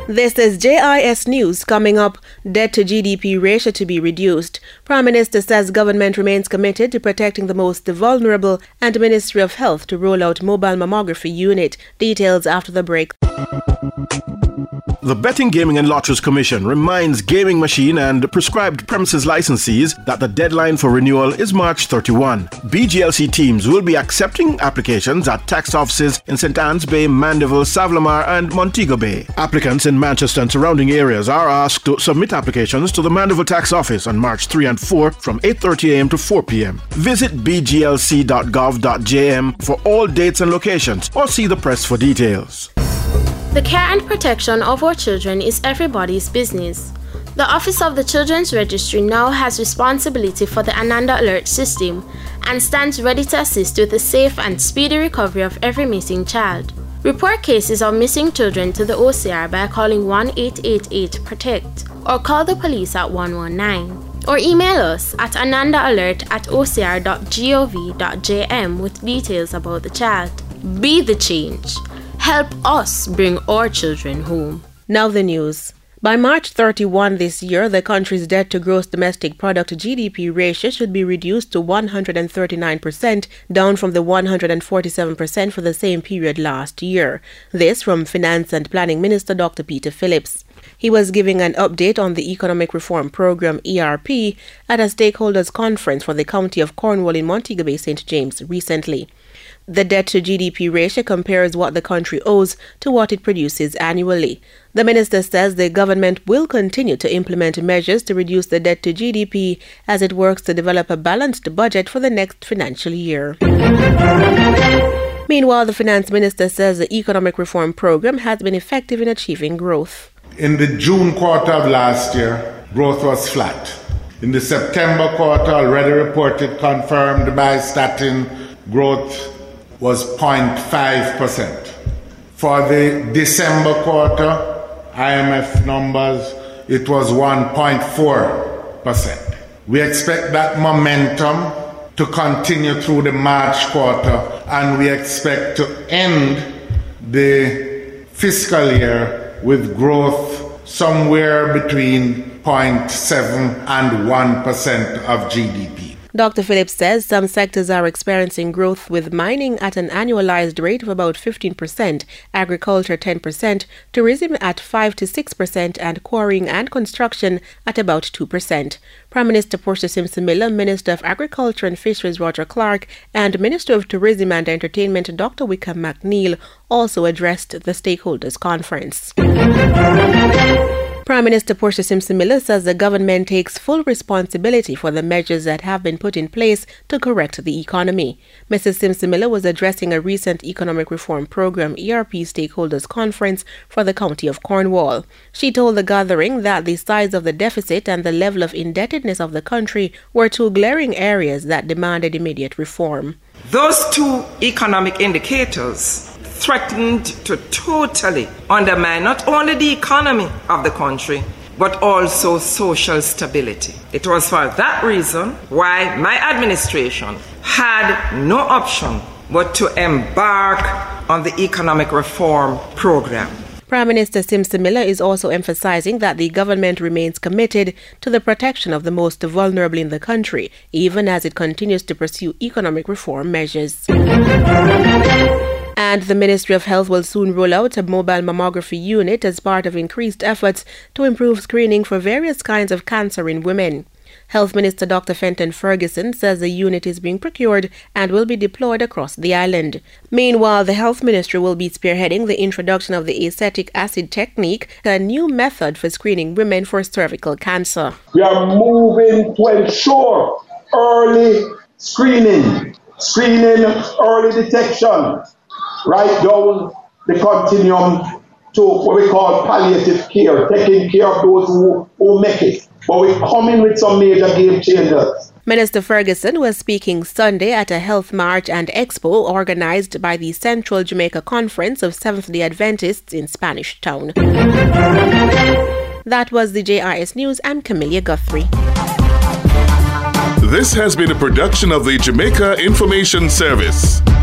This is JIS News. Coming up, debt to GDP ratio to be reduced. Prime Minister says government remains committed to protecting the most vulnerable, and Ministry of Health to roll out mobile mammography unit. Details after the break. The Betting, Gaming and Lotteries Commission reminds gaming machine and prescribed premises licensees that the deadline for renewal is March 31. BGLC teams will be accepting applications at tax offices in St. Anne's Bay, Mandeville, Savlamar and Montego Bay. Applicants in Manchester and surrounding areas are asked to submit applications to the Mandeville Tax Office on March 3 and 4 from 8:30 a.m. to 4 p.m. Visit bglc.gov.jm for all dates and locations or see the press for details. The care and protection of our children is everybody's business. The Office of the Children's Registry now has responsibility for the Ananda Alert system and stands ready to assist with the safe and speedy recovery of every missing child. Report cases of missing children to the OCR by calling 1-888-PROTECT or call the police at 119. Or email us at anandaalert@ocr.gov.jm with details about the child. Be the change. Help us bring our children home. Now the news. By March 31 this year, the country's debt to gross domestic product GDP ratio should be reduced to 139%, down from the 147% for the same period last year. This from Finance and Planning Minister Dr. Peter Phillips. He was giving an update on the Economic Reform Program ERP at a stakeholders conference for the County of Cornwall in Montego Bay, St. James recently. The debt to GDP ratio compares what the country owes to what it produces annually. The minister says the government will continue to implement measures to reduce the debt to GDP as it works to develop a balanced budget for the next financial year. Meanwhile, the finance minister says the economic reform program has been effective in achieving growth. In the June quarter of last year, growth was flat. In the September quarter, already reported confirmed by Statin, growth was 0.5%. For the December quarter, IMF numbers, it was 1.4%. We expect that momentum to continue through the March quarter, and we expect to end the fiscal year with growth somewhere between 0.7 and 1% of GDP. Dr. Phillips says some sectors are experiencing growth, with mining at an annualized rate of about 15%, agriculture 10%, tourism at 5 to 6%, and quarrying and construction at about 2%. Prime Minister Portia Simpson Miller, Minister of Agriculture and Fisheries Roger Clark, and Minister of Tourism and Entertainment Dr. Wickham McNeil also addressed the stakeholders conference. Prime Minister Portia Simpson Miller says the government takes full responsibility for the measures that have been put in place to correct the economy. Mrs. Simpson Miller was addressing a recent Economic Reform Program ERP Stakeholders Conference for the County of Cornwall. She told the gathering that the size of the deficit and the level of indebtedness of the country were two glaring areas that demanded immediate reform. Those two economic indicators threatened to totally undermine not only the economy of the country, but also social stability. It was for that reason why my administration had no option but to embark on the economic reform program. Prime Minister Simpson Miller is also emphasizing that the government remains committed to the protection of the most vulnerable in the country, even as it continues to pursue economic reform measures. And the Ministry of Health will soon roll out a mobile mammography unit as part of increased efforts to improve screening for various kinds of cancer in women. Health Minister Dr. Fenton Ferguson says the unit is being procured and will be deployed across the island. Meanwhile, the Health Ministry will be spearheading the introduction of the acetic acid technique, a new method for screening women for cervical cancer. We are moving to ensure early screening, early detection, right down the continuum to what we call palliative care, taking care of those who make it. But we're coming with some major game changers. Minister Ferguson was speaking Sunday at a health march and expo organized by the Central Jamaica Conference of Seventh-day Adventists in Spanish Town. That was the JIS News. I'm Camelia Guthrie. This has been a production of the Jamaica Information Service.